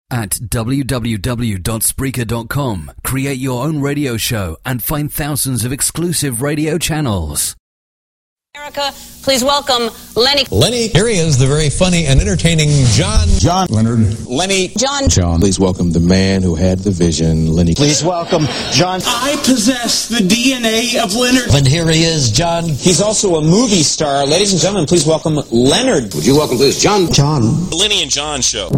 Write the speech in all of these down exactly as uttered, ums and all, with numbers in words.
At w w w dot spreaker dot com, create your own radio show and find thousands of exclusive radio channels. America, please welcome Lenny. Lenny, here he is, the very funny and entertaining John. John Leonard. Lenny. John. John. Please welcome the man who had the vision, Lenny. Please welcome John. I possess the D N A of Leonard. And here he is, John. He's also a movie star. Ladies and gentlemen, please welcome Leonard. Would you welcome this, John? John. Lenny and John Show.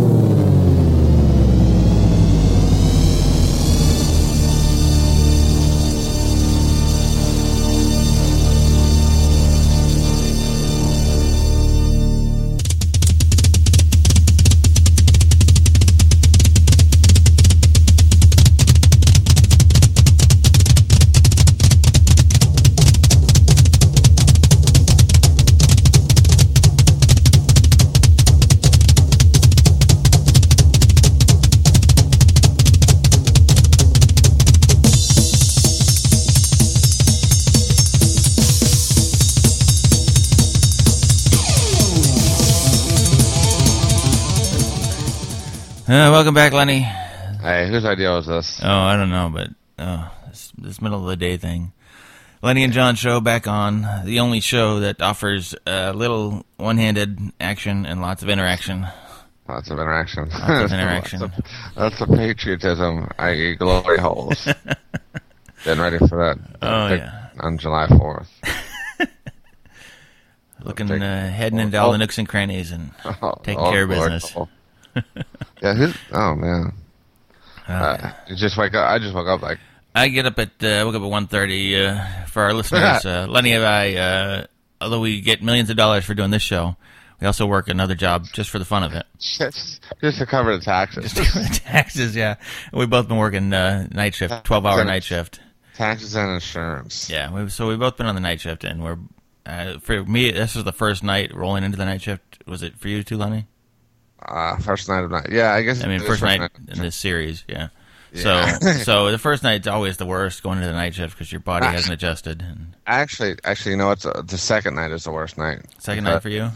Uh, welcome back, Lenny. Hey, whose idea was this? Oh, I don't know, but oh, this, this middle of the day thing. Lenny and John Show back on, the only show that offers a uh, little one-handed action and lots of interaction. Lots of interaction. Lots of interaction. that's, a, that's a patriotism, that is glory holes. Getting ready for that. Oh, big, yeah. On July fourth. Looking, uh, heading into all the nooks and crannies and oh, taking oh, care of Lord, business. Oh. Yeah, who's, oh man. Uh, uh, you just wake up. I just woke up like. I get up at uh, woke up at one thirty. Uh, for our listeners, uh, Lenny and I, uh, although we get millions of dollars for doing this show, we also work another job just for the fun of it. Just, just to cover the taxes. Just to cover the taxes, yeah. We've both been working uh, night shift, twelve hour night shift. Taxes and insurance. Yeah, we've, so we've both been on the night shift, and we're uh, for me. This was the first night rolling into the night shift. Was it for you too, Lenny? Uh, first night of night. Yeah, I guess. I mean, first, first night, night in this series, yeah. yeah. So, so the first night's always the worst, going into the night shift because your body hasn't adjusted. And actually, actually, you know what? Uh, the second night is the worst night. Second night for you?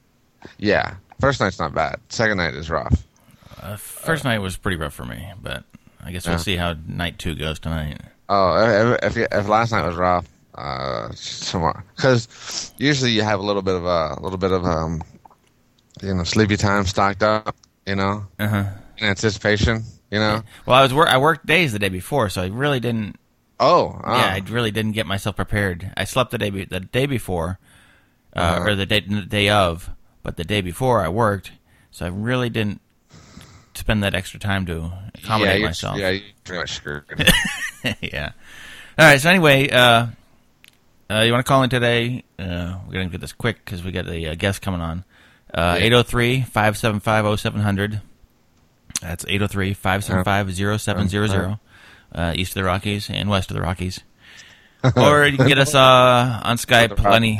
Yeah, first night's not bad. Second night is rough. Uh, first uh, night was pretty rough for me, but I guess we'll yeah. see how night two goes tonight. Oh, if if, if last night was rough, uh, tomorrow, because usually you have a little bit of a, a little bit of um. you know, sleepy time stocked up, you know, uh-huh. in anticipation, you know. Yeah. Well, I was wor- I worked days the day before, so I really didn't. Oh, oh. Yeah, I really didn't get myself prepared. I slept the day be- the day before, uh, uh-huh. or the day the day of, but the day before I worked, so I really didn't spend that extra time to accommodate yeah, myself. Yeah, you're pretty much screwed. Yeah. All right. So anyway, uh, uh, you want to call in today? Uh, we're gonna get this quick because we got a uh, guest coming on. Uh, eight oh three, five seven five, oh seven hundred. That's eight oh three, five seven five, oh seven hundred. Uh, east of the Rockies and west of the Rockies. Or you can get us uh, on Skype, Lenny,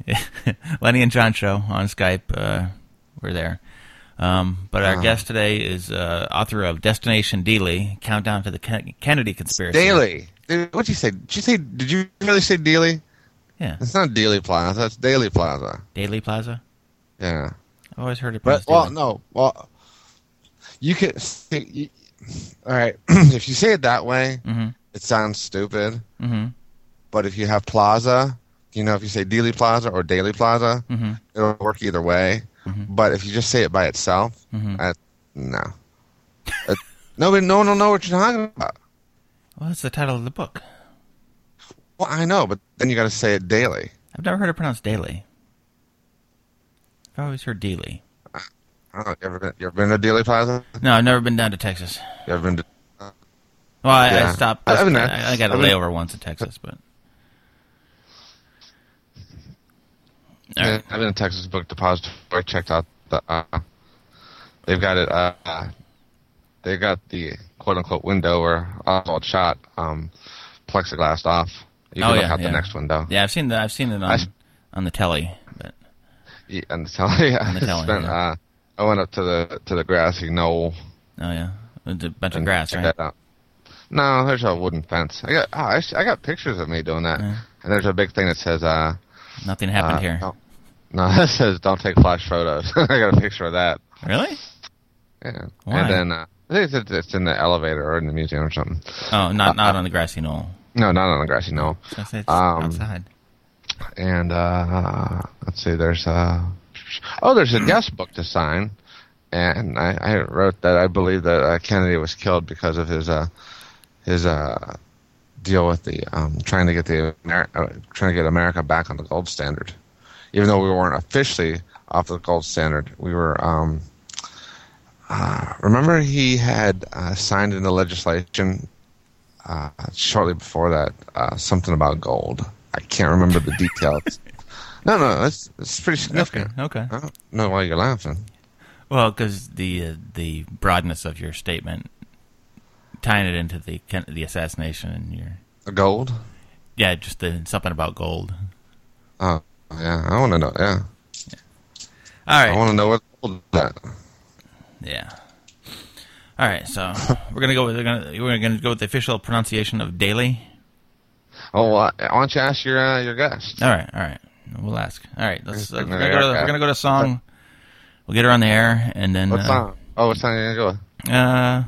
Lenny and John Show on Skype. Uh, we're there. Um, but our uh-huh. guest today is uh, author of Destination Dealey, Countdown to the Ken- Kennedy Conspiracy. Daily. What'd you say? Did you say? Did you really say Dealey? Yeah. It's not Dealey Plaza. It's Daily Plaza. Daily Plaza? Yeah. I've always heard it. But well, no, well, you can. Say, you, all right, if you say it that way, mm-hmm. it sounds stupid. Mm-hmm. But if you have Plaza, you know, if you say Dealey Plaza or Daily Plaza, mm-hmm. it'll work either way. Mm-hmm. But if you just say it by itself, mm-hmm. I, no, it, nobody, no one will know what you're talking about. Well, that's the title of the book. Well, I know, but then you got to say it daily. I've never heard it pronounced daily. I've always heard Dealey. I don't know. You ever been, you ever been to Dealey Plaza? No, I've never been down to Texas. You ever been to... Uh, well, I, yeah. I stopped. I, been I, I got a layover been, once in Texas, but... All yeah, right. I've been in Texas Book Depository. Checked out the... Uh, they've got it... Uh, they got the quote-unquote window where Oswald shot um, plexiglassed off. You can oh, look yeah, out yeah. the next window. Yeah, I've seen the, I've seen it on, I, on the telly, but... Yeah, on the telly, yeah. On the telly, spent, yeah. uh, I went up to the to the grassy knoll. Oh yeah, it's a bunch of grass, right? No, there's a wooden fence. I got oh, I, I got pictures of me doing that, yeah. and there's a big thing that says uh, nothing happened uh, here. No, no, it says don't take flash photos. I got a picture of that. Really? Yeah. Why? And then uh, I think it's, it's in the elevator or in the museum or something. Oh, not not uh, on the grassy knoll. No, not on the grassy knoll. I say it's Um, outside. And uh, let's see, there's uh, oh, there's a guest book to sign, and I, I wrote that I believe that uh, Kennedy was killed because of his uh, his uh, deal with the um, trying to get the Amer- uh, trying to get America back on the gold standard, even though we weren't officially off the gold standard. We were. Um, uh, remember, he had uh, signed into legislation uh, shortly before that uh, something about gold. I can't remember the details. no, no, that's that's pretty significant. Okay. okay. I don't know why you're laughing. Well, because the uh, the broadness of your statement, tying it into the the assassination and your The gold? yeah, just the, something about gold. Oh, yeah, I want to know. Yeah, yeah. All right. I want to know what gold is that. Yeah. All right, so we're gonna go with we're gonna we're gonna go with the official pronunciation of Daly. Oh, uh, why don't you ask your uh, your guest? All right, all right. We'll ask. All right, let's. Uh, we're, No, gonna go to, yeah. we're gonna go to song. We'll get her on the air, and then. What uh, song? Oh, what song are you gonna go with? Uh,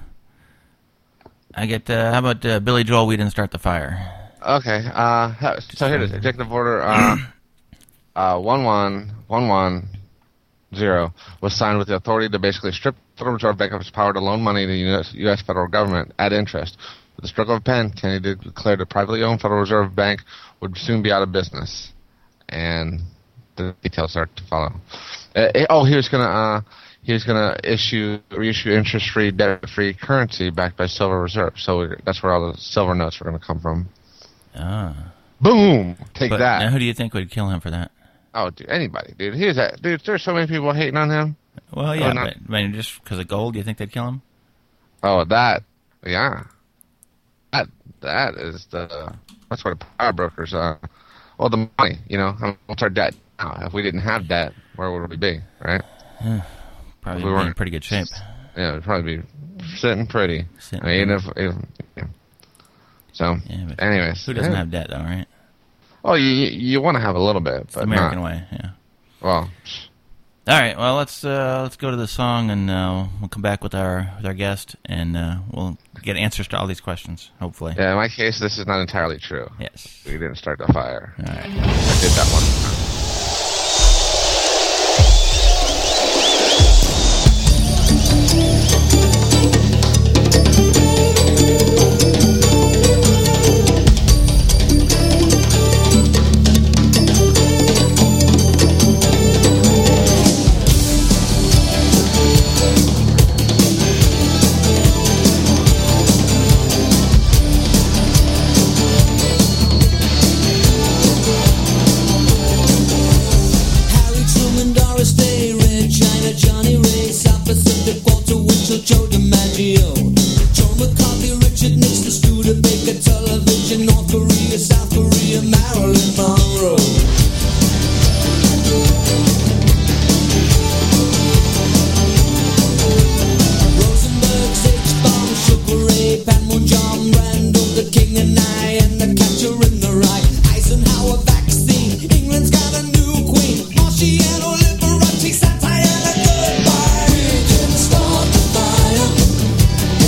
I get. Uh, how about uh, Billy Joel? We Didn't Start the Fire. Okay. Uh, ha- so here it is. Executive order. Uh, uh, one one one one zero was signed with the authority to basically strip the Federal Reserve Bank of its power to loan money to the U S, U S federal government at interest. With the stroke of a pen, Kennedy declared a privately owned Federal Reserve Bank would soon be out of business, and the details start to follow. Uh, oh, he was gonna uh, he was gonna issue reissue interest-free, debt-free currency backed by silver reserve. So we're, that's where all the silver notes are gonna come from. Ah. Boom! Take But that. now who do you think would kill him for that? Oh, dude, anybody, dude. He was that dude. There's so many people hating on him. Well, yeah, Oh, not- but I mean, just because of gold, do you think they'd kill him? Oh, that, yeah. That that is the that's where the power brokers uh well the money, you know. I mean, what's our debt now? If we didn't have debt, where would we be, right? Probably We be in weren't- pretty good shape. Yeah, we'd probably be sitting pretty. Sitting I mean, even if, even, yeah. So, Yeah, but anyways, who doesn't yeah. have debt, though, right? Oh, you you want to have a little bit, It's but the American not. way, yeah. Well, All right, well, let's uh, let's go to the song, and uh, we'll come back with our with our guest, and uh, we'll get answers to all these questions, hopefully. yeah. In my case, this is not entirely true. Yes. We didn't start the fire. All right. I did that one. Joe DiMaggio, Joe McCarthy, Richard Nixon, Studebaker, television, North Korea, South Korea, Marilyn Monroe. Rosenberg, H-Bomb, Sugar Ray, Panmunjom, Randall, the King and I, and the Catcher in the Rye. Eisenhower vaccine, England's got a new queen. Marciano, Liberace, satire, and a goodbye. We didn't start the fire.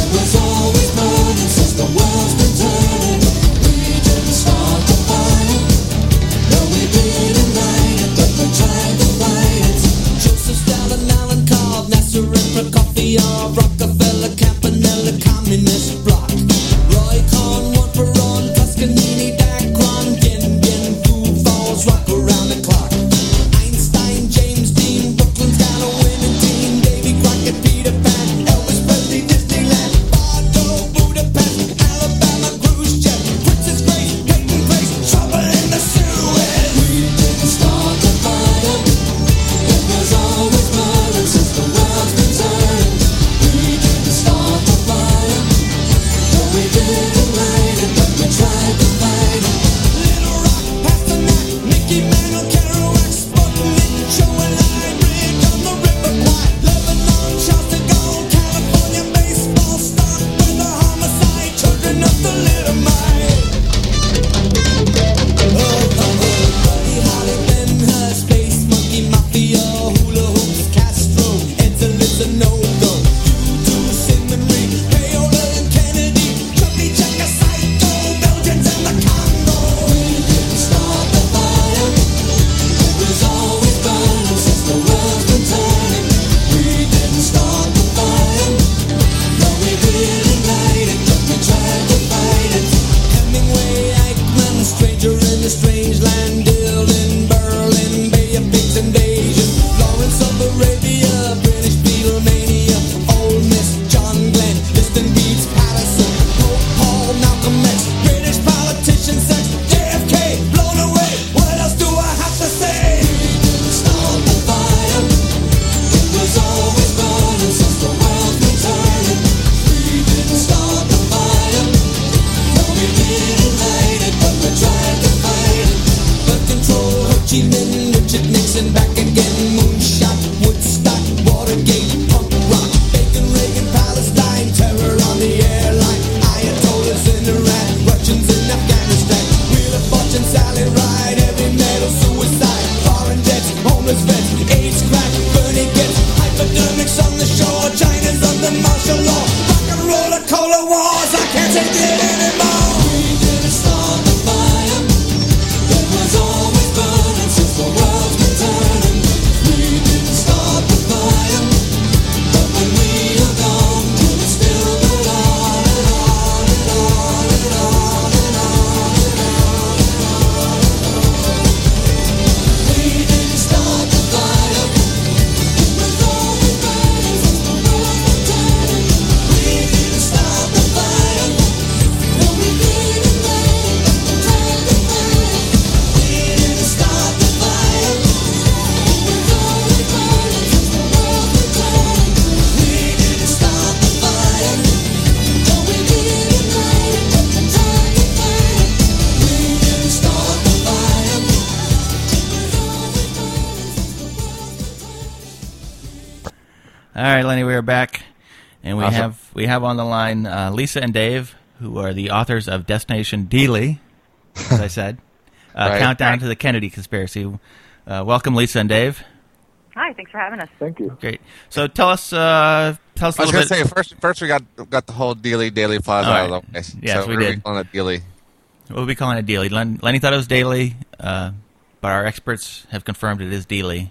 martial law, rock and roller cola wars. I can't take it anymore. We didn't start the fire. It was always burning since the world's been turning. We didn't start the fire, but when we are gone, will it still burn on and on and on and on and on and on and on? We didn't start the fire. It was always burning since the world's been turning. We didn't start the fire. No, we didn't let it turn to fire. We didn't start the fire. It was always burning since the world's been turning. We didn't start the fire. No, we didn't let it turn to fire. We didn't start the fire. It was always burning since the world's been turning. All right, Lenny, we are back, and we Awesome. have we have on the line uh, Lisa and Dave, who are the authors of Destination Dealey, as I said, uh, Right. Countdown to the Kennedy Conspiracy. Uh, welcome, Lisa and Dave. Hi, thanks for having us. Thank you. Great. So tell us, uh, tell us a I was little going to bit. say first. First, we got got the whole Dealey Daily Plaza All out right. of the way. Yes, so we we're did. calling it Dealey. We'll be calling it Dealey. Len, Lenny thought it was Daily, uh, but our experts have confirmed it is Dealey.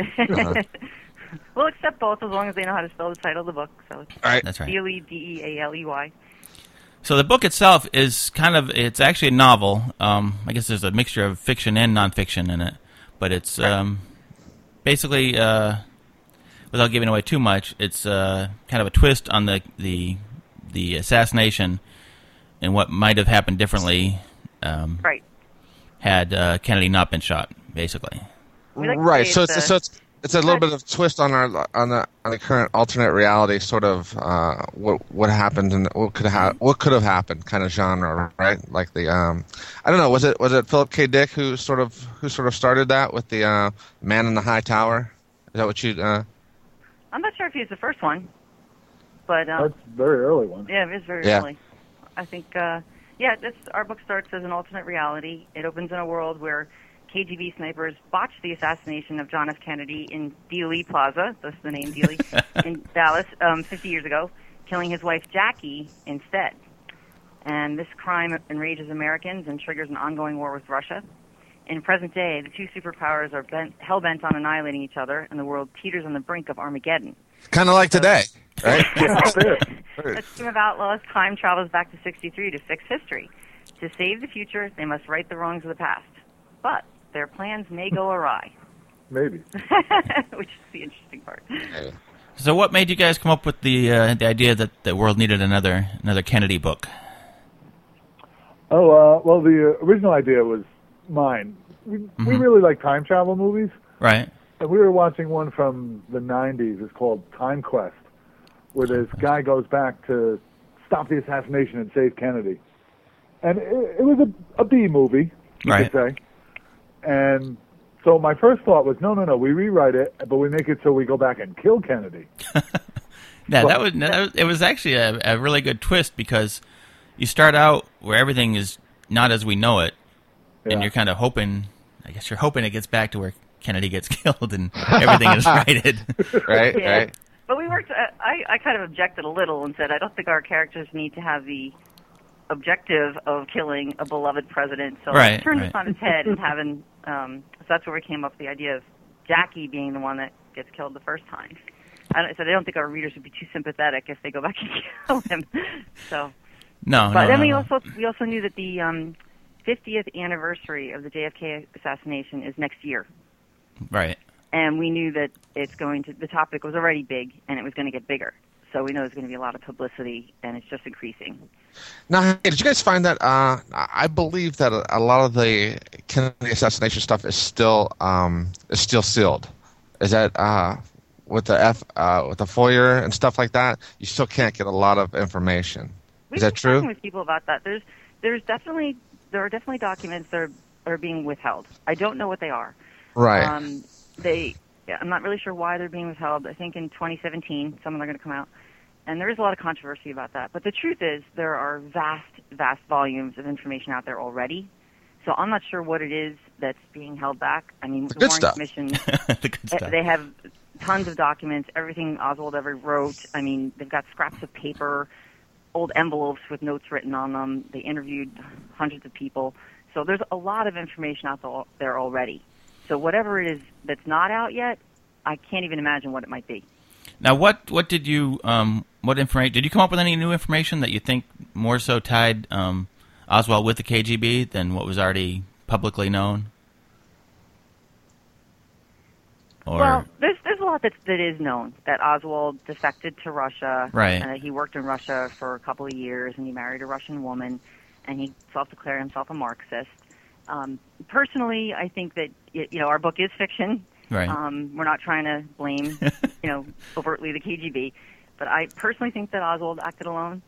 We'll accept both as long as they know how to spell the title of the book. So it's All right. That's right. Dealey, D E A L E Y. So the book itself is kind of, it's actually a novel. Um, I guess there's a mixture of fiction and nonfiction in it. But it's um, basically, uh, without giving away too much, it's uh, kind of a twist on the, the, the assassination and what might have happened differently um, Right. had uh, Kennedy not been shot, basically. We like to Right. say So it's it's a- so it's it's a little bit of twist on our on the on the current alternate reality, sort of uh, what what happened and what could ha- what could have happened kind of genre, right? Like the um, I don't know, was it was it Philip K. Dick who sort of who sort of started that with the uh, Man in the High Tower? Is that what you? Uh, I'm not sure if he's the first one, but um, That's a very early one. yeah, it is very Yeah. early. I think, uh, yeah, this, our book starts as an alternate reality. It opens in a world where K G B snipers botched the assassination of John F. Kennedy in Dealey Plaza, that's the name Dealey, in Dallas um, fifty years ago, killing his wife Jackie instead. And this crime enrages Americans and triggers an ongoing war with Russia. In present day, the two superpowers are bent, hell-bent on annihilating each other, and the world teeters on the brink of Armageddon. kind of like today, right? A team of outlaws time travels back to sixty-three to fix history. To save the future, they must right the wrongs of the past. But their plans may go awry, Maybe. which is the interesting part. So what made you guys come up with the uh, the idea that the world needed another another Kennedy book? Oh, uh, well, the uh, original idea was mine. We, we really like time travel movies, Right. and we were watching one from the nineties. It's called Time Quest, where this guy goes back to stop the assassination and save Kennedy. And it, it was a, a B movie, you Right. could say. And so my first thought was, no, no, no, we rewrite it, but we make it so we go back and kill Kennedy. Yeah, that was, that was it. Was actually a, a really good twist because you start out where everything is not as we know it, and Yeah. you're kind of hoping. I guess you're hoping it gets back to where Kennedy gets killed and everything is righted. right, Yeah. right. But we worked. Uh, I I kind of objected a little and said I don't think our characters need to have the objective of killing a beloved president. So Right, I turned right. this on its head and having. Um, so that's where we came up with the idea of Jackie being the one that gets killed the first time. I don't, so I don't think our readers would be too sympathetic if they go back and kill him. So, No, but no, then no, we no. also we also knew that the um, fiftieth anniversary of the J F K assassination is next year. Right. And we knew that it's going to, the topic was already big, and it was going to get bigger. So we know there's going to be a lot of publicity, and it's just increasing. Now, hey, did you guys find that? Uh, I believe that a, a lot of the Kennedy assassination stuff is still um, is still sealed. Is that uh, with the F uh, with the FOIA and stuff like that? You still can't get a lot of information. We've Is that been true? talking with people about that. There's there's definitely there are definitely documents that are, are being withheld. I don't know what they are. Right. Um, they yeah, I'm not really sure why they're being withheld. I think in twenty seventeen some of them are going to come out. And there is a lot of controversy about that. But the truth is there are vast, vast volumes of information out there already. So I'm not sure what it is that's being held back. I mean, the, good Warren stuff. Commission, the good stuff. they have tons of documents, everything Oswald ever wrote. I mean, they've got scraps of paper, old envelopes with notes written on them. They interviewed hundreds of people. So there's a lot of information out there already. So whatever it is that's not out yet, I can't even imagine what it might be. Now, what what did you um, what information did you come up with? Any new information that you think more so tied um, Oswald with the K G B than what was already publicly known? Or well, there's there's a lot that that is known. That Oswald defected to Russia. Right. Uh, he worked in Russia for a couple of years, and he married a Russian woman, and he self-declared himself a Marxist. Um, personally, I think that you know our book is fiction. Right. Um, we're not trying to blame, you know, overtly the K G B, but I personally think that Oswald acted alone.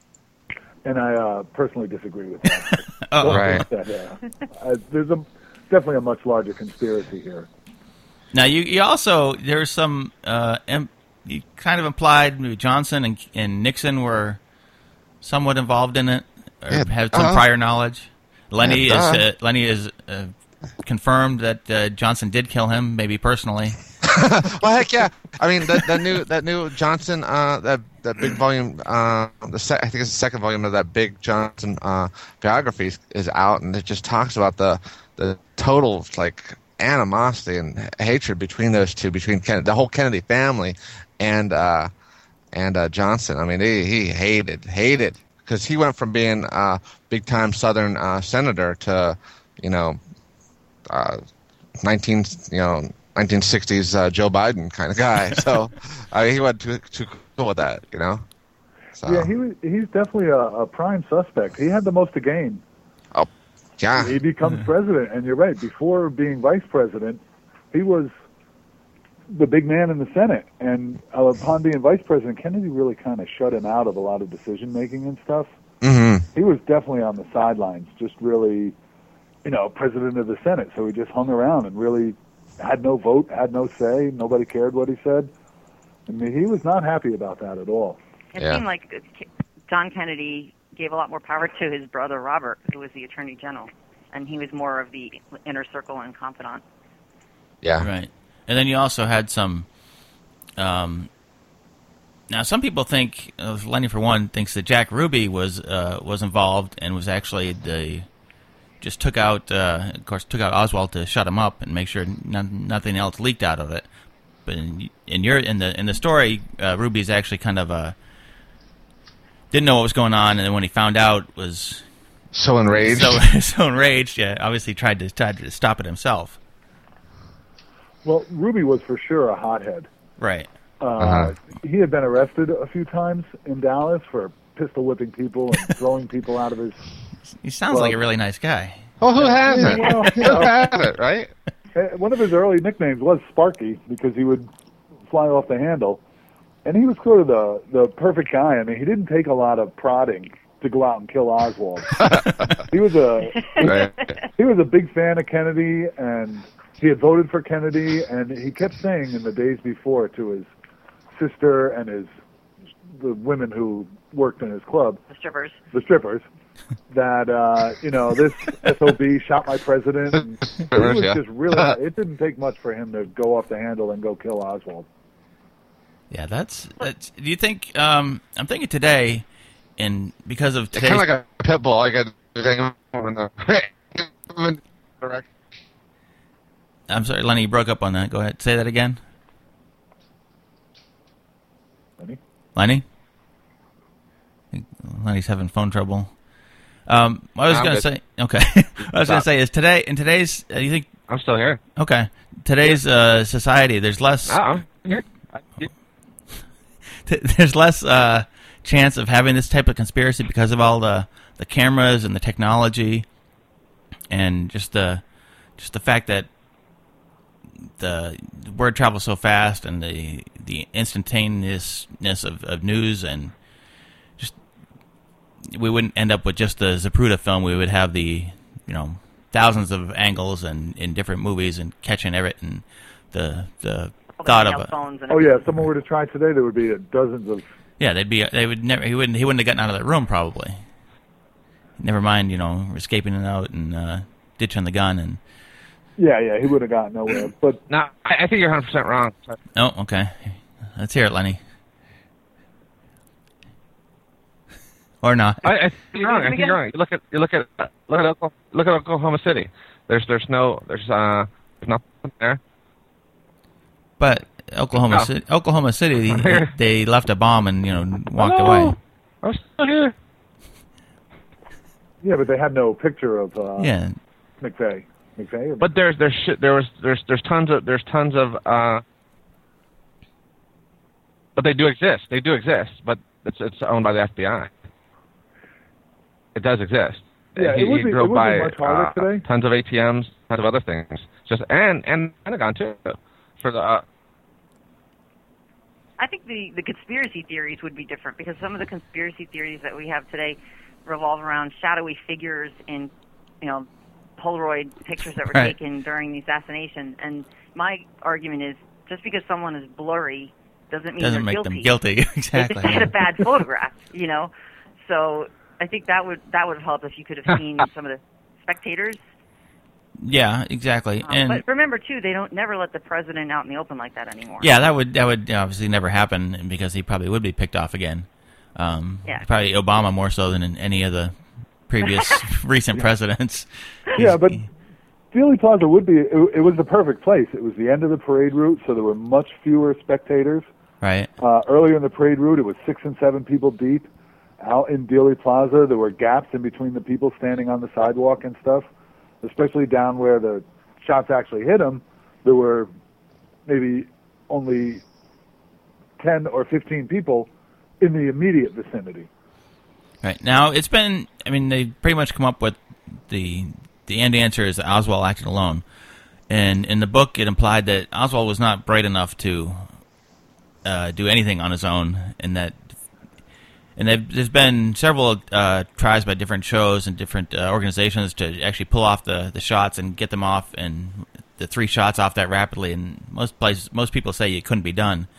And I uh, personally disagree with that. Oh, right. That, uh, uh, there's a definitely a much larger conspiracy here. Now, you, you also there's some uh, em, you kind of implied maybe Johnson and, and Nixon were somewhat involved in it, or Yeah, had some uh-huh. prior knowledge. Lenny Yeah, is uh, Lenny is. Uh, confirmed that uh, Johnson did kill him, maybe personally. Well, heck yeah! I mean, that, that new that new Johnson uh, that that big volume, uh, the se- I think it's the second volume of that big Johnson uh, biography is out, and it just talks about the the total like animosity and hatred between those two, between Ken- the whole Kennedy family and uh, and uh, Johnson. I mean, he, he hated hated because he went from being a uh, big time Southern uh, senator to you know. Uh, nineteen, you know, nineteen sixties uh, Joe Biden kind of guy. So I mean, he wasn't too, too cool with that, you know. So. Yeah, he was, he's definitely a, a prime suspect. He had the most to gain. Oh, yeah. He becomes president, and you're right. Before being vice president, he was the big man in the Senate, and uh, upon being vice president, Kennedy really kind of shut him out of a lot of decision making and stuff. Mm-hmm. He was definitely on the sidelines, just really. You know, president of the Senate, so he just hung around and really had no vote, had no say. Nobody cared what he said. I mean, he was not happy about that at all. It Yeah. seemed like John Kennedy gave a lot more power to his brother Robert, who was the Attorney General, and he was more of the inner circle and confidant. Yeah. Right. And then you also had some. Um, now, some people think, uh, Lenny for one, thinks that Jack Ruby was uh, was involved and was actually the. Just took out, uh, of course, took out Oswald to shut him up and make sure none, nothing else leaked out of it. But in, in your in the in the story, uh, Ruby's actually kind of uh, didn't know what was going on, and then when he found out, was so enraged. So, so enraged, yeah. Obviously, tried to tried to stop it himself. Well, Ruby was for sure a hothead. Right. Uh, Uh-huh. He had been arrested a few times in Dallas for pistol whipping people and throwing people out of his. He sounds well, like a really nice guy. Well, who hasn't? Well, you Who know, hasn't, right? one of his early nicknames was Sparky because he would fly off the handle, and he was sort of the the perfect guy. I mean, he didn't take a lot of prodding to go out and kill Oswald. he was a Right. he was a big fan of Kennedy, and he had voted for Kennedy, and he kept saying in the days before to his sister and his the women who worked in his club, The strippers. the strippers, that uh, you know this S O B shot my president. And it was Yeah. just really. It didn't take much for him to go off the handle and go kill Oswald. Yeah, that's. that's do you think? Um, I'm thinking today, and because of It's today's. kind of like a pit bull. I got to in the. I'm sorry, Lenny, you broke up on that. Go ahead, say that again. Lenny? Lenny? I think Lenny's having phone trouble. Um, I was I'm going to good. say, okay. What I was going to say is today, in today's, uh, you think, I'm still here. okay, today's uh, society, there's less, Oh, I'm here. t- there's less uh, chance of having this type of conspiracy because of all the, the cameras and the technology, and just the, just the fact that the word travels so fast, and the the instantaneousness of, of news, and just we wouldn't end up with just the Zapruder film. We would have the you know thousands of angles and in different movies and catching everything. And the the All the thought of cell a phones and Oh yeah, everything. if someone were to try today, there would be dozens of. yeah, they'd be they would never he wouldn't he wouldn't have gotten out of that room probably. Never mind, you know, escaping it out and uh, ditching the gun and Yeah, yeah, he would have gotten nowhere. But no, I, I think you're one hundred percent wrong. Oh, okay. Let's hear it, Lenny. Or not? I, I think you're wrong. I think you're wrong. You look at you look at uh, look at Oklahoma, look at Oklahoma City. There's there's no there's uh there's nothing there. But Oklahoma No. City, Oklahoma City, they, they left a bomb and you know walked Hello. away. I'm still here. yeah, but they had no picture of uh, Yeah, McVeigh. McVeigh. Or But there's there's shit, there was there's there's tons of there's tons of uh. But they do exist. They do exist. But it's it's owned by the F B I. It does exist. Yeah, he, it would he be- drove it would be by much harder uh, today. tons of A T Ms, tons of other things. Just and and Pentagon too for the. Uh, I think the, the conspiracy theories would be different because some of the conspiracy theories that we have today revolve around shadowy figures in, you know, Polaroid pictures that were Right. taken during the assassination. And my argument is just because someone is blurry doesn't mean doesn't they're make guilty. them guilty. They Exactly. just had a bad photograph, you know. So I think that would that would help if you could have seen some of the spectators. Yeah, exactly. Um, And but remember too, they don't never let the president out in the open like that anymore. yeah, that would that would obviously never happen because he probably would be picked off again. Um, Yeah. Probably Obama more so than in any of the previous recent presidents. Yeah, but Dealey Plaza would be, it, it was the perfect place. It was the end of the parade route, so there were much fewer spectators. Right. Uh, earlier in the parade route, it was six and seven people deep. Out in Dealey Plaza, there were gaps in between the people standing on the sidewalk and stuff, especially down where the shots actually hit him. There were maybe only ten or fifteen people in the immediate vicinity. Right. Now, it's been, I mean, they pretty much come up with the the end answer is that Oswald acted alone. And in the book, it implied that Oswald was not bright enough to uh, do anything on his own, and that and they've- there's been several uh, tries by different shows and different uh, organizations to actually pull off the, the shots and get them off, and the three shots off that rapidly. And most places, most people say it couldn't be done.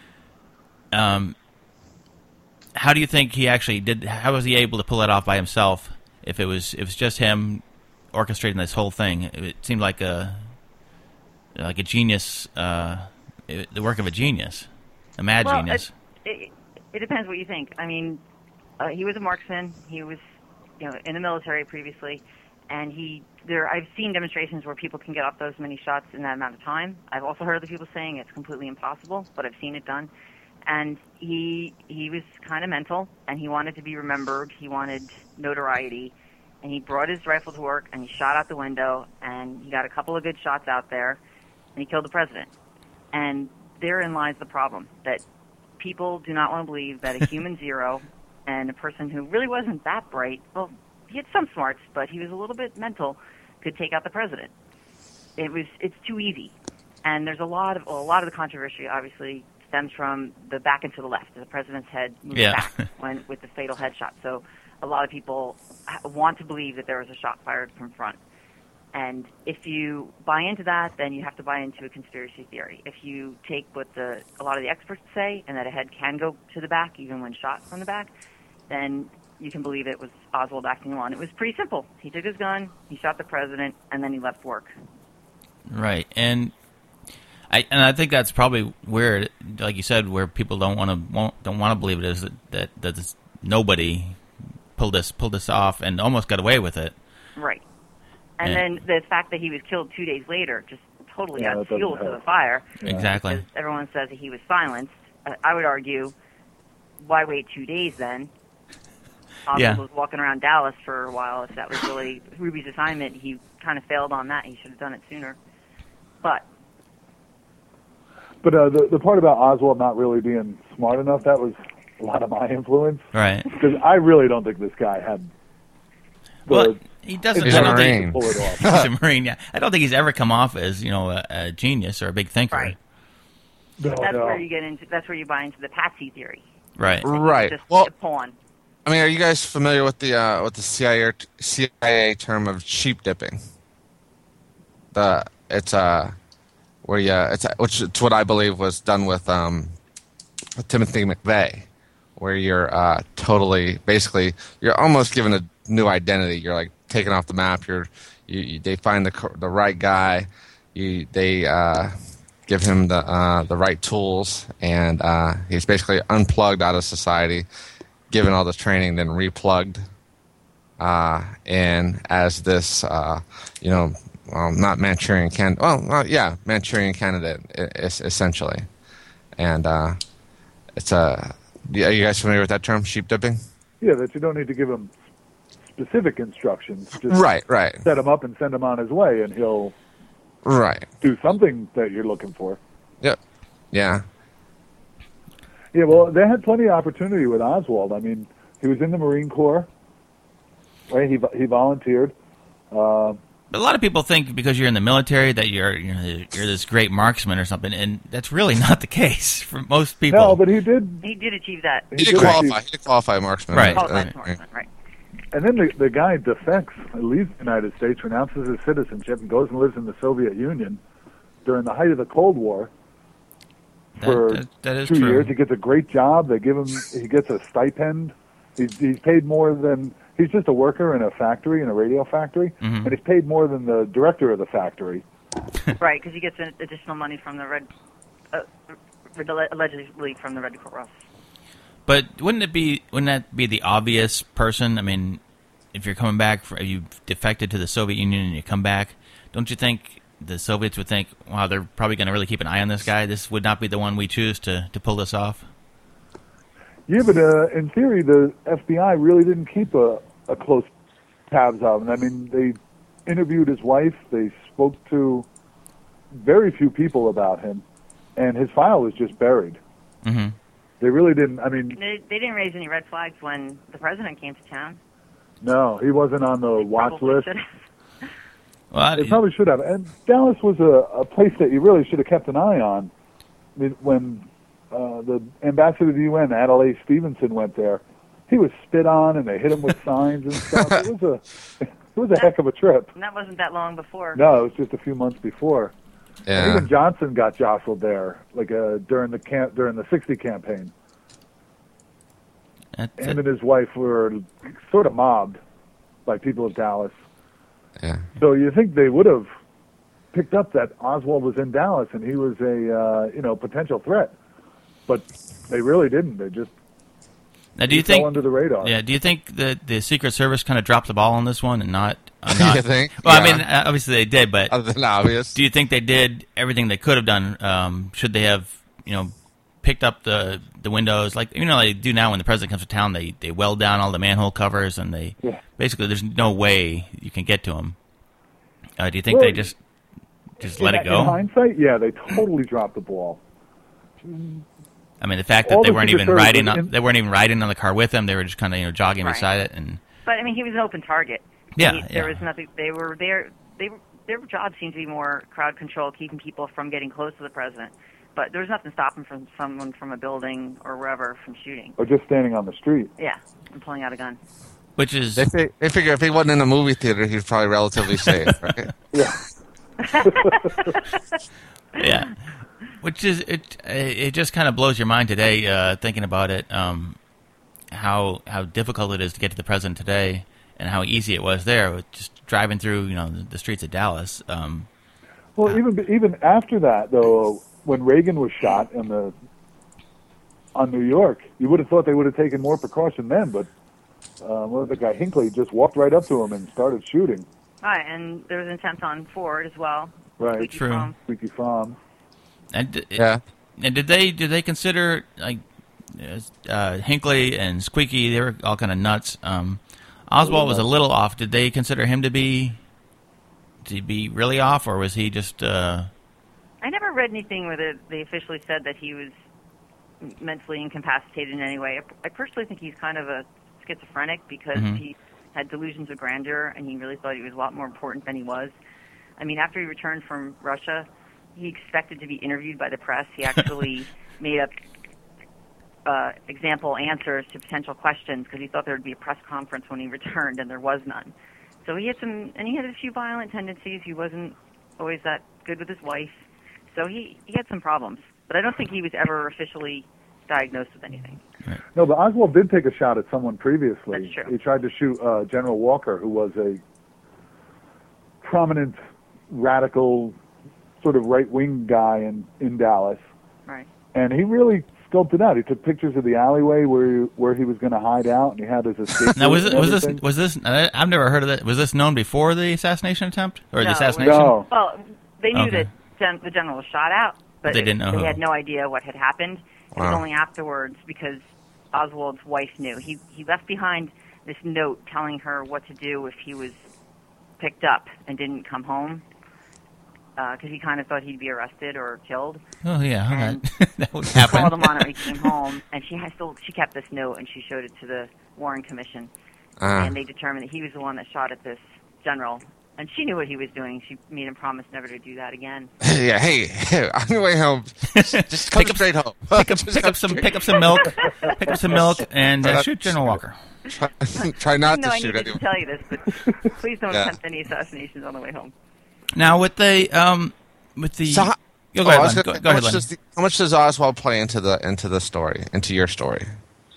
Um, how do you think he actually did? How was he able to pull it off by himself? If it was, it was just him orchestrating this whole thing. It seemed like a like a genius, uh, it, the work of a genius, a mad well, genius. It, it, it depends what you think. I mean, uh, he was a marksman. He was, you know, in the military previously, and he there. I've seen demonstrations where people can get off those many shots in that amount of time. I've also heard other people saying it's completely impossible, but I've seen it done. And he he was kind of mental, and he wanted to be remembered. He wanted notoriety, and he brought his rifle to work, and he shot out the window, and he got a couple of good shots out there, and he killed the president. And therein lies the problem, that people do not want to believe that a human zero and a person who really wasn't that bright, well, he had some smarts, but he was a little bit mental, could take out the president. It was it's too easy, and there's a lot of well, a lot of the controversy obviously stems from the back and to the left. The president's head moved Yeah. back when with the fatal headshot. So a lot of people want to believe that there was a shot fired from front. And if you buy into that, then you have to buy into a conspiracy theory. If you take what the a lot of the experts say, and that a head can go to the back even when shot from the back, then you can believe it was Oswald acting alone. It was pretty simple. He took his gun, he shot the president, and then he left work. Right, and I and I think that's probably where, like you said, where people don't want to won't, don't want to believe it is that that, that this, nobody pulled this pulled this off and almost got away with it. Right. And Yeah. then the fact that he was killed two days later just totally Yeah, adds that doesn't fuel to help. the fire. Exactly. Because everyone says that he was silenced. Uh, I would argue, why wait two days then? Oswald Yeah. was walking around Dallas for a while. If that was really Ruby's assignment, he kind of failed on that. He should have done it sooner. But But uh, the the part about Oswald not really being smart enough, that was a lot of my influence. Right. Because I really don't think this guy had the Well, he doesn't. He's I a don't Marine. think pull it off. he's a Marine. Yeah, I don't think he's ever come off as you know a, a genius or a big thinker. Right. No, that's no. where you get into. That's where you buy into the patsy theory. Right. right. Just Well, a pawn. I mean, are you guys familiar with the uh, with the C I A C I A term of sheep dipping? The it's uh where you it's which it's what I believe was done with um with Timothy McVeigh, where you're uh totally basically you're almost given a new identity. You're like taken off the map. You're, you, you they find the co- the right guy. You they uh, give him the uh, the right tools, and uh, he's basically unplugged out of society, given all this training, then replugged, uh, and as this uh, you know. Well, not Manchurian candidate. Well, well, yeah, Manchurian candidate, is, essentially. And uh, it's a. Are you guys familiar with that term, sheep dipping? Yeah, that you don't need to give him specific instructions. Just right, right. Set him up and send him on his way, and he'll right do something that you're looking for. Yep. Yeah. Yeah. Well, they had plenty of opportunity with Oswald. I mean, he was in the Marine Corps. Right. He he volunteered. Uh, But a lot of people think because you're in the military that you're you know, you're this great marksman or something, and that's really not the case for most people. No, but he did. He did achieve that. He, he did qualify. He did qualify marksman. Right. Qualified marksman, right. And then the the guy defects, leaves the United States, renounces his citizenship, and goes and lives in the Soviet Union during the height of the Cold War. For that, that, that is two true. years, he gets a great job. They give him. He gets a stipend. He's, he's paid more than. He's just a worker in a factory, in a radio factory, mm-hmm. and he's paid more than the director of the factory. Right, because he gets additional money from the Red, uh, allegedly from the Red Cross. But wouldn't it be? Wouldn't that be the obvious person? I mean, if you're coming back, for, you defected to the Soviet Union and you come back, don't you think the Soviets would think, wow, they're probably going to really keep an eye on this guy? This would not be the one we choose to, to pull this off? Yeah, but uh, in theory, the F B I really didn't keep a, a close tabs of him. I mean, they interviewed his wife. They spoke to very few people about him, and his file was just buried. Mm-hmm. They really didn't. I mean, they, they didn't raise any red flags when the president came to town. No, he wasn't on the they watch list. Well, they probably should have. And Dallas was a, a place that you really should have kept an eye on. I mean, when uh, the ambassador to the U N, Adlai Stevenson, went there, he was spit on, and they hit him with signs and stuff. It was a, it was a heck of a trip. And that wasn't that long before. No, it was just a few months before. Yeah. And even Johnson got jostled there, like uh, during the camp during the sixty campaign. That's Him and his wife were sort of mobbed by people of Dallas. Yeah. So you think they would have picked up that Oswald was in Dallas and he was a uh, you know potential threat, but they really didn't. They just now, do you fell think under the radar. Yeah. Do you think that the Secret Service kind of dropped the ball on this one and not? Uh, not you think? Well, Yeah. I mean, uh, obviously they did, but other than obvious, do you think they did everything they could have done? Um, should they have, you know, picked up the the windows like you know they do now when the president comes to town? They they weld down all the manhole covers and they Yeah. basically there's no way you can get to him. Uh, do you think Well, they just just in, let it go? In hindsight, yeah, they totally dropped the ball. I mean, the fact that All they the weren't Secret even Service riding was on, in- they weren't even riding on the car with him. They were just kind of you know jogging Right. beside it and. But I mean, he was an open target. Yeah, He, there yeah. was nothing. They were there. They were, their job seemed to be more crowd control, keeping people from getting close to the president. But there was nothing stopping from someone from a building or wherever from shooting. Or just standing on the street. Yeah, and pulling out a gun. Which is they, fi- they figure if he wasn't in a movie theater, he's probably relatively safe, right? Yeah. yeah, which is it. It just kind of blows your mind today, uh, thinking about it. Um, how how difficult it is to get to the president today, and how easy it was there, with just driving through, you know, the, the streets of Dallas. Um, Well, even even after that, though, when Reagan was shot in the on New York, you would have thought they would have taken more precaution then. But uh, well, the guy Hinckley just walked right up to him and started shooting. Right, and there was an attempt on Ford as well. Right, Squeaky True. Farm. Squeaky Farm. and d- Yeah. And did they did they consider like uh, Hinckley and Squeaky? They were all kind of nuts. Um, Oswald was a little off. Did they consider him to be to be really off, or was he just? Uh, I never read anything where the, they officially said that he was mentally incapacitated in any way. I, I personally think he's kind of a schizophrenic because Mhm. he had delusions of grandeur and he really thought he was a lot more important than he was. I mean, after he returned from Russia, he expected to be interviewed by the press. He actually made up uh, example answers to potential questions because he thought there would be a press conference when he returned, and there was none. So he had some, and he had a few violent tendencies. He wasn't always that good with his wife. So he, he had some problems. But I don't think he was ever officially diagnosed with anything. No, but Oswald did take a shot at someone previously. That's true. He tried to shoot uh, General Walker, who was a prominent radical sort of right-wing guy in, in Dallas. Right. And he really scoped it out. He took pictures of the alleyway where he, where he was going to hide out, and he had his escape. Now, was route it and was this everything. was this? uh, I've never heard of that. Was this known before the assassination attempt or the No, assassination? No. Well, they knew Okay. that gen- the general was shot out, but They it- didn't know they who. had no idea what had happened. It was Wow. only afterwards because Oswald's wife knew. He he left behind this note telling her what to do if he was picked up and didn't come home, because he kind of thought he'd be arrested or killed. Oh yeah, And that, that would She called happen. him on it when he came home, and she has still she kept this note and she showed it to the Warren Commission, Ah. and they determined that he was the one that shot at this general. And she knew what he was doing. She made him promise never to do that again. Yeah, hey, hey, on your way home, just come Pick up- straight home. Pick up, pick up some, pick up some milk, pick up some milk, and uh, shoot General Walker. Try, try not no, to I shoot needed anyone. to tell you this, but please don't Yeah. attempt any assassinations on the way home. Now with the um with the So how, Yo, go oh, I ahead, was Len. gonna Go, go say, how ahead, much Len. does the, how much does Oswald play into the into the story, into your story,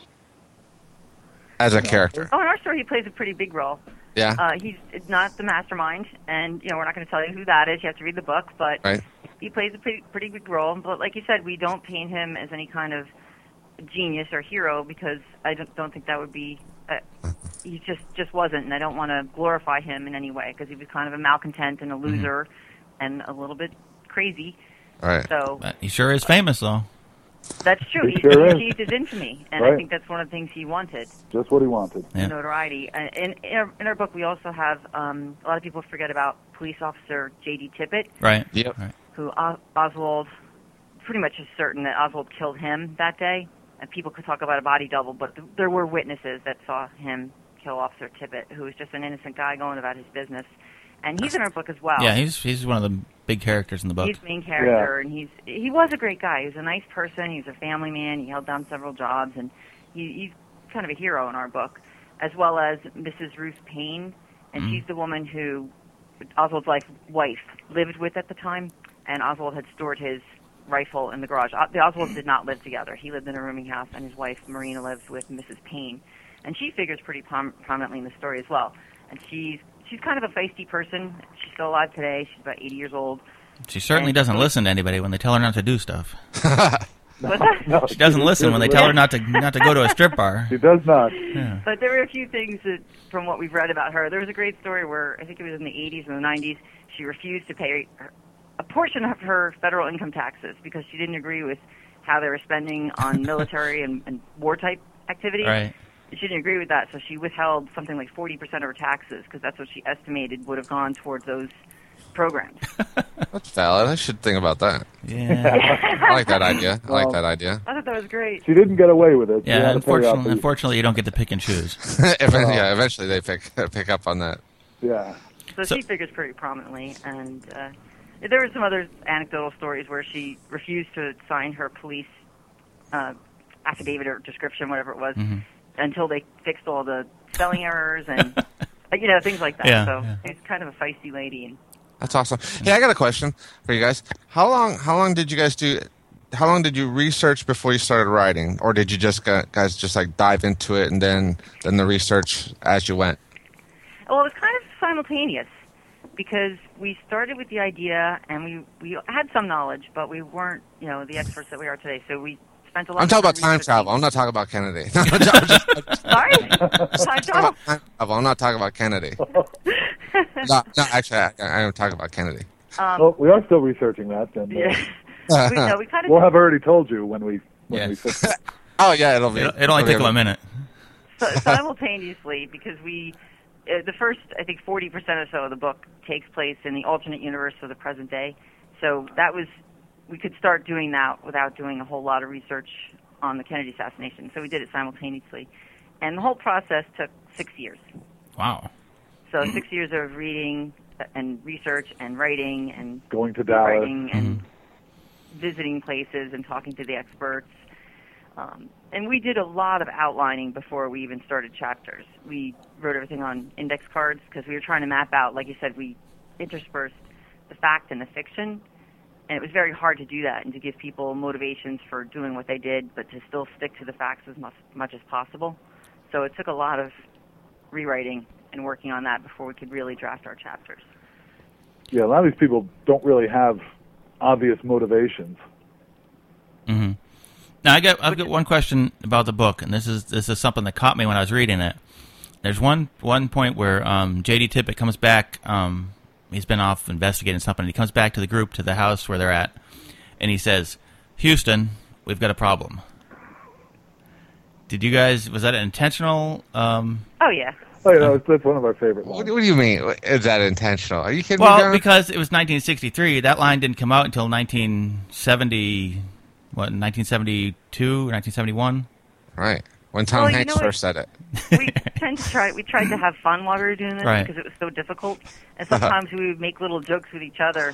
as a character? Oh, in our story, he plays a pretty big role. Yeah. Uh, he's not the mastermind, and you know we're not going to tell you who that is. You have to read the book, but Right. he plays a pretty pretty big role. But like you said, we don't paint him as any kind of genius or hero because I don't, don't think that would be. Uh, he just just wasn't, and I don't want to glorify him in any way because he was kind of a malcontent and a loser, and a little bit crazy. Right. So But he sure is famous though. that's true. He He, sure he is. achieved his infamy, and I Right. think that's one of the things he wanted. Just what he wanted. Yeah. Notoriety. Uh, in, in, our, in our book, we also have um, a lot of people forget about police officer J D Tippett, Right. Yep. Right. who o- Oswald pretty much is certain that Oswald killed him that day. And people could talk about a body double, but th- there were witnesses that saw him kill Officer Tippett, who was just an innocent guy going about his business. And he's in our book as well. Yeah, he's he's one of the big characters in the book. He's the main character, and he's he was a great guy. He was a nice person. He was a family man. He held down several jobs, and he, he's kind of a hero in our book, as well as Missus Ruth Payne, and Mm. she's the woman who Oswald's life, wife lived with at the time, and Oswald had stored his rifle in the garage. O- The Oswalds did not live together. He lived in a rooming house, and his wife Marina lived with Missus Payne, and she figures pretty prom- prominently in the story as well. And she's she's kind of a feisty person. She's still alive today. She's about eighty years old. She certainly And- doesn't listen to anybody when they tell her not to do stuff. What's that? No, She doesn't listen when they tell her not to not to go to a strip bar. He does not. Yeah. But there were a few things that, from what we've read about her. There was a great story where I think it was in the eighties or the nineties. She refused to pay her, a portion of her federal income taxes because she didn't agree with how they were spending on military and, and war type activities. Right. She didn't agree with that, so she withheld something like forty percent of her taxes because that's what she estimated would have gone towards those programs. That's valid. I should think about that. Yeah. I like that idea. I like Well- that idea. I thought that was great. She didn't get away with it. She Yeah. had to pay off Unfortunately, the- unfortunately, you don't get to pick and choose. Eventually, yeah, eventually they pick pick up on that. Yeah. So, So- she figures pretty prominently, and uh, there were some other anecdotal stories where she refused to sign her police uh, affidavit or description, whatever it was, Mhm. until they fixed all the spelling errors and you know things like that. Yeah, so yeah. it's kind of a feisty lady. And That's awesome. Hey, I got a question for you guys. How long? How long did you guys do? How long did you research before you started writing, or did you just gu- guys just like dive into it and then then the research as you went? well, it was kind of simultaneous because we started with the idea and we we had some knowledge, but we weren't you know the experts that we are today. So we spent a lot. I'm of talking about time time researching- travel. I'm not talking about Kennedy. No, I'm just- Sorry, time I'm talking travel. about time travel. I'm not talking about Kennedy. no, no, actually, I, I am talking about Kennedy. Um, Well, we are still researching that. And, uh, yeah. we, no, we kind of we'll have already told you when we when Yes. we fix it. Oh yeah, it'll be. It, it only it'll took be- them a minute. So, simultaneously, because we, uh, the first, I think, forty percent or so of the book takes place in the alternate universe of the present day. So that was, we could start doing that without doing a whole lot of research on the Kennedy assassination. So we did it simultaneously. And the whole process took six years. Wow. So six years of reading and research and writing and Going to Dallas. writing and visiting places and talking to the experts. Um, and we did a lot of outlining before we even started chapters. We wrote everything on index cards because we were trying to map out, like you said, we interspersed the fact and the fiction. And it was very hard to do that and to give people motivations for doing what they did, but to still stick to the facts as much, much as possible. So it took a lot of rewriting and working on that before we could really draft our chapters. Yeah, a lot of these people don't really have obvious motivations. Mm-hmm. Now I got I've got one question about the book, and this is this is something that caught me when I was reading it. There's one one point where um, J D Tippett comes back. Um, he's been off investigating something. And he comes back to the group, to the house where they're at, and he says, "Houston, we've got a problem." Did you guys? Was that intentional? Um, oh yeah. Oh yeah, that's, that's one of our favorite lines. What, what do you mean? Is that intentional? Are you kidding well, me? Well, because it was nineteen sixty-three. That line didn't come out until nineteen seventy. What, nineteen seventy-two, nineteen seventy-one? Right. When Tom well, Hanks you know first said it. we tend to try. We tried to have fun while we were doing this right. because it was so difficult, and sometimes we would make little jokes with each other,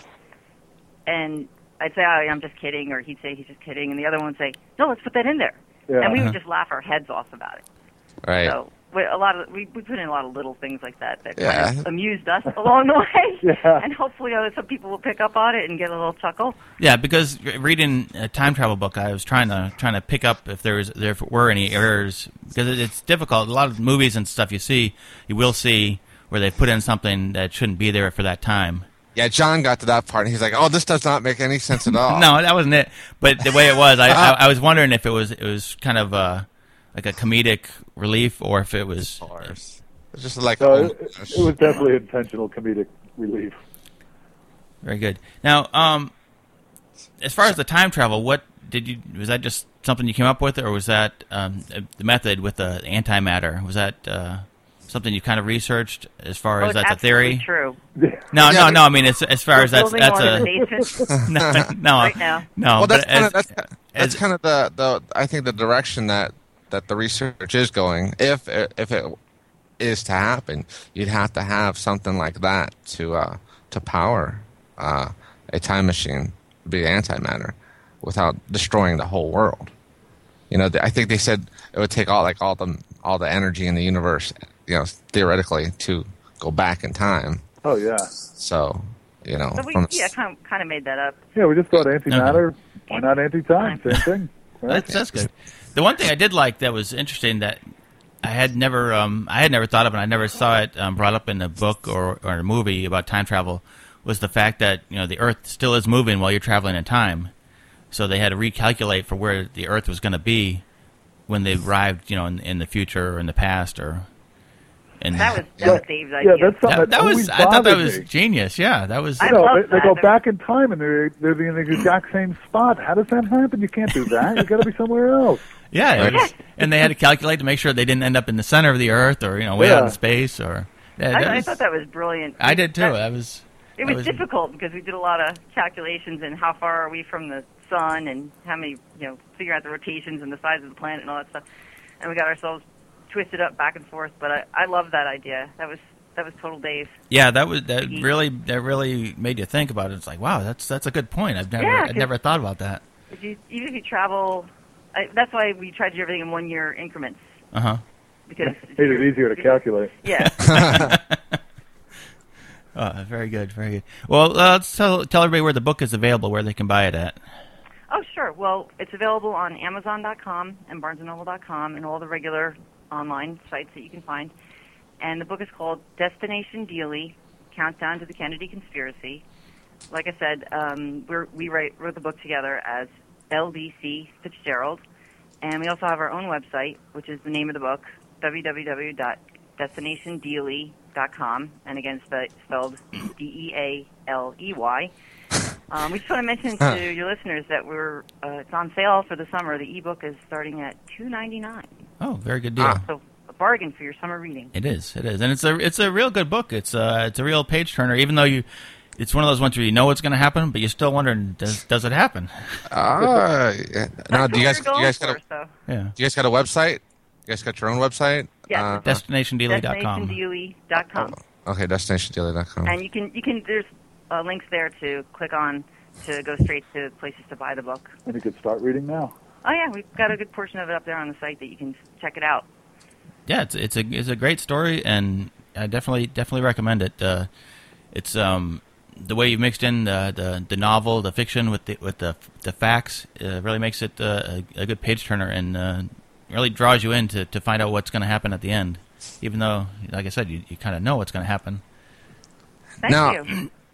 and I'd say, "Oh, I'm just kidding," or he'd say, "He's just kidding," and the other one would say, "No, let's put that in there," yeah. and we would Uh-huh. just laugh our heads off about it. Right. So we, a lot of we, we put in a lot of little things like that that Yeah. kind of amused us along the way, Yeah. and hopefully uh, some people will pick up on it and get a little chuckle. Yeah, because reading a time travel book, I was trying to trying to pick up if there was there if were any errors, because it, it's difficult. A lot of movies and stuff you see, you will see where they put in something that shouldn't be there for that time. Yeah, John got to that part, and he's like, "Oh, this does not make any sense at all." No, that wasn't it. But the way it was, I, I, I was wondering if it was it was kind of uh, like a comedic relief, or if it was. Of course. It's just like So oh, it, it was definitely intentional comedic relief. Very good. Now, um, as far as the time travel, what did you? Was that just something you came up with, or was that um, the method with the antimatter? Was that uh, something you kind of researched as far Oh, as it's that's a theory? True. No, Yeah, no, but- no. I mean, it's, as far as that's Building that's one in a the basement no, no, right now. no. well, that's but kind as- of that's, that's as- kind of the, the I think the direction that, that the research is going. If it, if it is to happen, you'd have to have something like that to uh, to power uh, a time machine, be antimatter, without destroying the whole world. You know, I think they said it would take all like all the all the energy in the universe, you know, theoretically, to go back in time. Oh yeah. So, you know, So we, from, yeah, kind of, kind of made that up. Yeah, we just thought antimatter. Why not anti-time? Same thing. Right? That's, that's good. The one thing I did like that was interesting that I had never um, I had never thought of, and I never saw it um, brought up in a book or, or a movie about time travel, was the fact that, you know, the Earth still is moving while you're traveling in time. So they had to recalculate for where the Earth was going to be when they arrived, you know, in, in the future or in the past, or. And That was, that Yeah, was Dave's yeah, idea. that's something that, that, that always was I thought that bothered was me. genius. Yeah, that was. I You know, love they, they that. go back in time and they're they're in the exact same spot. How does that happen? You can't do that. You got to be somewhere else. Yeah, it was, and they had to calculate to make sure they didn't end up in the center of the Earth or, you know, way out Yeah. in space or. Yeah, that I, I was- thought that was brilliant. I did too. That- That was. It that was difficult because we did a lot of calculations and how far are we from the sun and how many, you know, figure out the rotations and the size of the planet and all that stuff. And we got ourselves twisted up back and forth. But I, I love that idea. That was that was total Dave. Yeah, that was that really that really made you think about it. It's like, wow, that's that's a good point. I've never Yeah, I've 'cause- never thought about that. If you, even if you travel, I, that's why we try to do everything in one year increments. Uh huh. Because Made it easier to calculate. Yeah. Oh, very good, very good. Well, uh, let's tell tell everybody where the book is available, where they can buy it at. Oh, sure. Well, it's available on Amazon dot com and Barnes and Noble dot com and all the regular online sites that you can find. And the book is called Destination Dealey, Countdown to the Kennedy Conspiracy. Like I said, um, we're, we write, wrote the book together as L D C Fitzgerald. And we also have our own website, which is the name of the book, w w w dot destination dealey dot com. And again, spe- spelled D E A L E Y. Um, we just want to mention to your listeners that we're uh, it's on sale for the summer. The ebook is starting at two ninety-nine. Oh, very good deal. So a bargain for your summer reading. It is, it is, and it's a it's a real good book. It's a it's a real page turner. Even though you, it's one of those ones where you know what's going to happen, but you're still wondering, does does it happen? Ah, yeah. Now, do you guys That's do what you we're guys got going a for, so. Yeah. do you guys got a website? You guys got your own website? Yeah. Uh, destination dealey dot com. destination dealey dot com. okay, destination dealey dot com. And you can you can there's uh, links there to click on to go straight to places to buy the book. And you could start reading now. Oh yeah, we've got a good portion of it up there on the site that you can check it out. Yeah, it's it's a it's a great story, and I definitely definitely recommend it. Uh, it's um the way you mixed in the, the the novel, the fiction with the with the the facts uh, really makes it uh, a, a good page turner, and uh, really draws you in to, to find out what's going to happen at the end. Even though, like I said, you, you kind of know what's going to happen. Thank Now- you.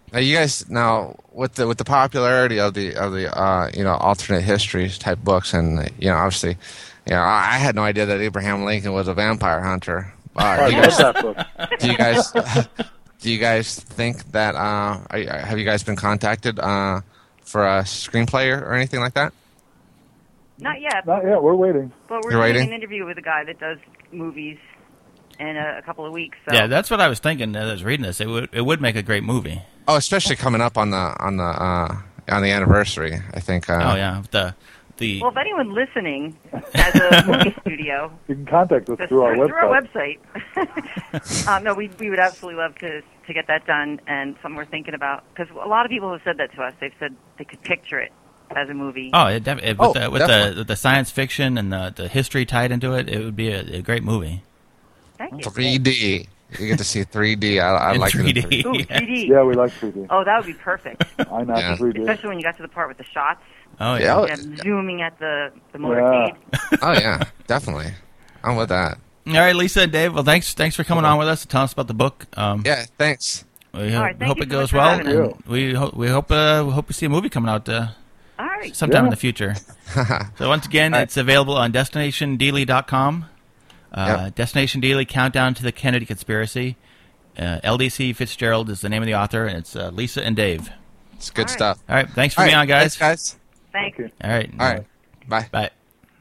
Now you guys now with the with the popularity of the of the uh, you know alternate histories type books, and you know obviously, you know I, I had no idea that Abraham Lincoln was a vampire hunter. Uh, do, you guys, that book. do you guys do you guys think that uh, are, have you guys been contacted uh, for a screenplay or, or anything like that? Not yet. Not yet. We're waiting. But we're You're doing waiting? an interview with a guy that does movies in a, a couple of weeks. So. Yeah, that's what I was thinking as I was reading this. It would it would make a great movie. Oh, especially coming up on the on the uh, on the anniversary. I think. Uh, Oh yeah, the the. Well, if anyone listening has a movie studio, You can contact us just through our through website. our website. um, no, we we would absolutely love to to get that done, and something we're thinking about because a lot of people have said that to us. They've said they could picture it as a movie. Oh, it, def- it, with, Oh, the, with the definitely. with the science fiction and the, the history tied into it, it would be a, a great movie. Thank you. three D. You get to see three D. I, I In like three it. D. in three D. Ooh, Yeah. three D. Yeah, we like three D. Oh, that would be perfect. I know Yeah. three D. Especially when you got to the part with the shots. Oh Yeah, yeah. oh, Yeah, zooming at the, the motorcade. oh yeah, definitely. I'm with that. All right, Lisa and Dave. Well, thanks thanks for coming on with us to tell us about the book. Um, Yeah, thanks. we All ho- right, thank hope you it so much goes for well, having and us. we ho- we hope uh, we hope we see a movie coming out uh, All right. sometime Yeah. in the future. So once again, it's available on destination dealey dot com. Uh, Yep. Destination Dealey, Countdown to the Kennedy Conspiracy. Uh, L D C Fitzgerald is the name of the author, and it's uh, Lisa and Dave. It's good All right. stuff. All right, thanks for All being right, on, guys. Thanks, guys. Thanks. Okay. All right. All right. Bye. Bye.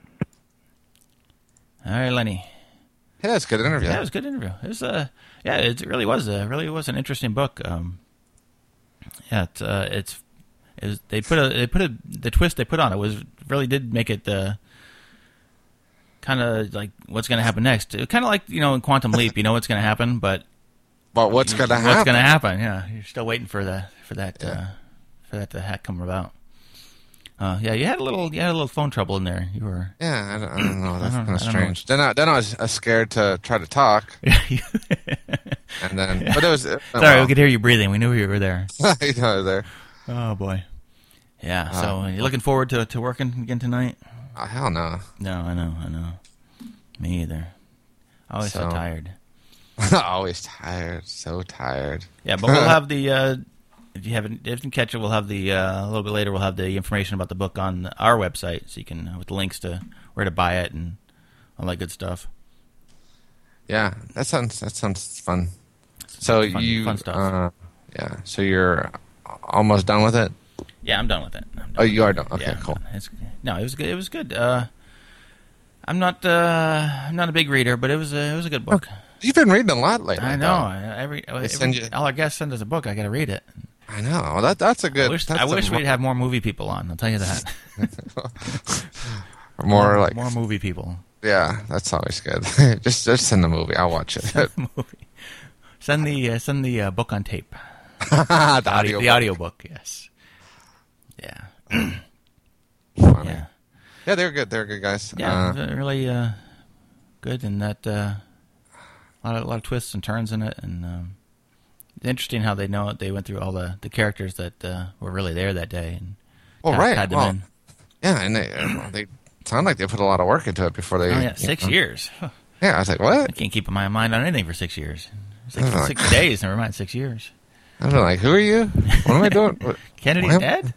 All right, Lenny. Hey, that's a good interview. Yeah, it was a good interview. It was uh, yeah, it really was a really was an interesting book. Um, yeah, it's uh, it's it was, they put a they put a the twist they put on it was really did make it uh, kind of like what's going to happen next. Kind of like you know in Quantum Leap, you know what's going to happen, but But what's going to happen? what's going to happen? Yeah, you're still waiting for the for that uh, for that to ha- come about. Uh, yeah, you had a little you had a little phone trouble in there. You were Yeah, I don't, I don't know. That's I don't- kind of I don't strange. Then I, then I was uh, scared to try to talk, and then but it was. It went sorry, well. we could hear you breathing. We knew you were there. you know, there. Oh boy. Yeah. Uh, So you looking forward to to working again tonight? Oh, hell no. No, I know, I know. Me either. Always so, So- tired. Always tired. So tired. Yeah, but we'll have the. Uh, if you haven't, if you didn't catch it, we'll have the uh, a little bit later. We'll have the information about the book on our website, so you can with the links to where to buy it and all that good stuff. Yeah, that sounds that sounds fun. So fun, you, fun stuff. Uh, yeah. So you're almost done with it. Yeah, I'm done with it. I'm done Oh, you with are it. done. Okay, Yeah, I'm cool. done. It's, no, it was good. It was good. Uh, I'm not. Uh, I'm not a big reader, but it was. A, it was a good book. You've been reading a lot lately. I know. though. I, every, every send you- all our guests send us a book. I got to read it. I know. Well, that that's a good. I wish, that's I a wish more, we'd have more movie people on. I'll tell you that. more like more movie people. Yeah, that's always good. just just send the movie. I'll watch it. movie. Send the uh, send the uh, book on tape. the the audio, the audio book. Yes. Yeah. Funny. Yeah. Yeah, they're good. They're good guys. Yeah. Uh, it was, uh, really uh, good, and that uh, a lot of a lot of twists and turns in it, and um, interesting how they know it. They went through all the, the characters that uh, were really there that day, and well, tied, right. tied them well, in. yeah, and they uh, they sound like they put a lot of work into it before they. Oh yeah, you six know. years. Yeah, I was like, what? I can't keep my mind on anything for six years. Six, Oh, six God. days, never mind, six years. I've been like, who are you? What am I doing? What, Kennedy's what? dead?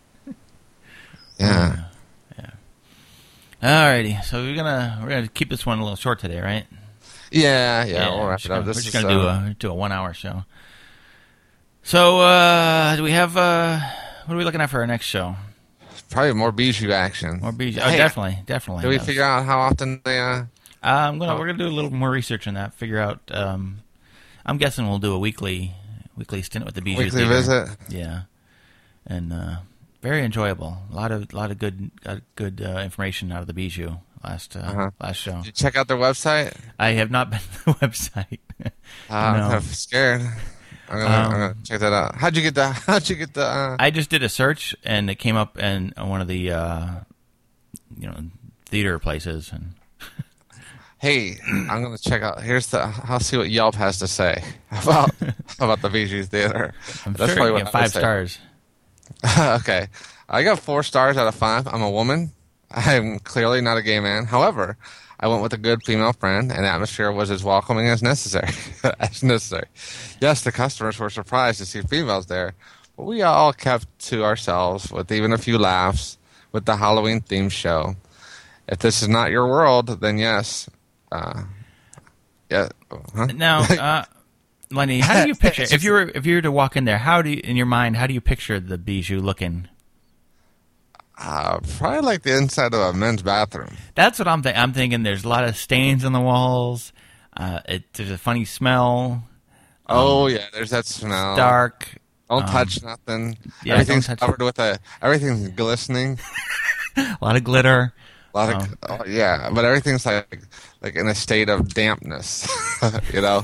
Yeah. Alrighty, so we're gonna we're gonna keep this one a little short today, right? Yeah, yeah. we'll we're wrap just it up. gonna, This we're just is, gonna do uh, a do a one hour show. So uh, do we have uh, what are we looking at for our next show? probably more Bijou action. More Bijou. Oh, Hey, definitely, definitely. Did we That was- figure out how often they? Uh, Uh, I'm gonna we're gonna do a little more research on that. Figure out. Um, I'm guessing we'll do a weekly weekly stint with the Bijou Weekly Theater. visit? Yeah, and uh, very enjoyable. A lot of lot of good uh, good uh, information out of the Bijou last uh, Uh-huh. last show. did you check out their website? I have not been to the website. Uh, I'm No. kind of scared. I'm gonna, Um, I'm gonna check that out. How'd you get the? How'd you get the? Uh, I just did a search and it came up in one of the uh, you know theater places and. hey, I'm gonna check out. Here's the. I'll see what Yelp has to say about about the Bijou Theater. I'm That's sure probably you what get I would five say. stars. Okay, I got four stars out of five. I'm a woman. I'm clearly not a gay man. However, I went with a good female friend, and the atmosphere was as welcoming as necessary. as necessary. Yes, the customers were surprised to see females there, but we all kept to ourselves with even a few laughs with the Halloween themed show. If this is not your world, then yes. Uh, yeah. Huh? Now, uh, Lenny, how do you picture if you were if you were to walk in there? How do you, in your mind, how do you picture the Bijou looking? Uh, probably like the inside of a men's bathroom. That's what I'm thinking. I'm thinking there's a lot of stains on the walls. Uh, it, there's a funny smell. Oh um, yeah, there's that smell. Dark. Don't um, touch nothing. Yeah, everything's don't touch covered with a. Everything's glistening. a lot of glitter. A lot of um, oh, yeah, but everything's like like in a state of dampness. you know.